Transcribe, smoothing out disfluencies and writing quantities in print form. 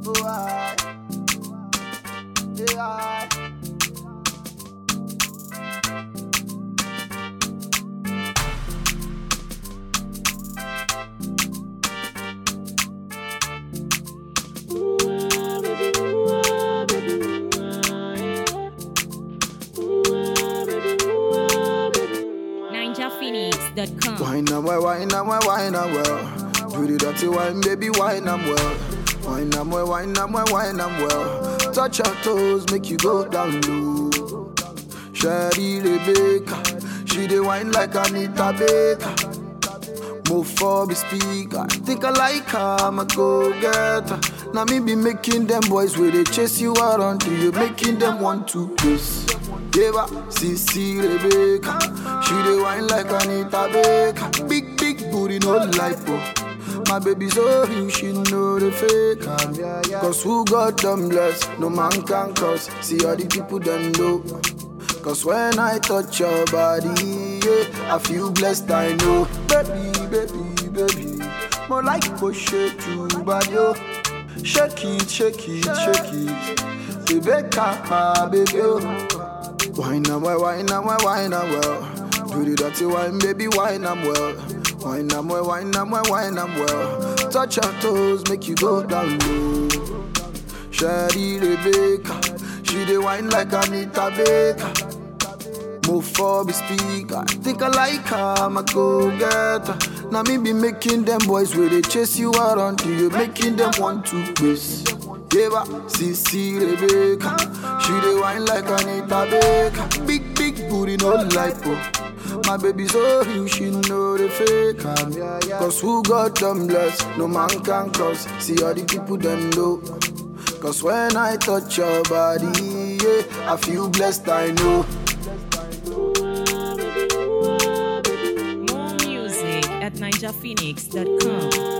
Oh, I. Yeah, I. NinjaPhoenix.com. Wine and well, wine and well, wine and well. Do the dirty wine, baby, wine and well. Wine and well, wine and well, wine and well. Touch your toes, make you go down low. Sherry Rebecca, she dey wine like Anita Baker. Move for the speaker, think I like her, I'ma go get her. Now me be making them boys where they chase you around till you making them want to kiss. Eva, Cici Rebecca, she dey wine like Anita Baker. Big, big booty, no lipo. My baby so real, she know the fake am. Cause who got them blessed, no man can curse. See all the people them know. Cause when I touch your body, yeah, I feel blessed, I know. Baby, baby, baby, more like push it to body, yo. Shake it, shake it, shake it. Rebecca, my baby, yo. Wine and well, wine and well, wine and well. Do the dirty wine, baby, wine and well. Wine and well, wine and well, wine and well. Touch your toes, make you go down low. Sherry Rebecca, she dey wine like Anita Baker. Move for the speaker, think I like her, I'ma go get her. Now me be making them boys where they chase you around till you making them want to kiss. Eva, Cici Rebecca, she dey wine like Anita Baker. Big, big booty, no lipo. My baby so real, she know the fake am. Cause who got them blessed, no man can curse. See all the people them know. Cause when I touch your body, yeah, I feel blessed, I know. More music at NinjaPhoenix.com.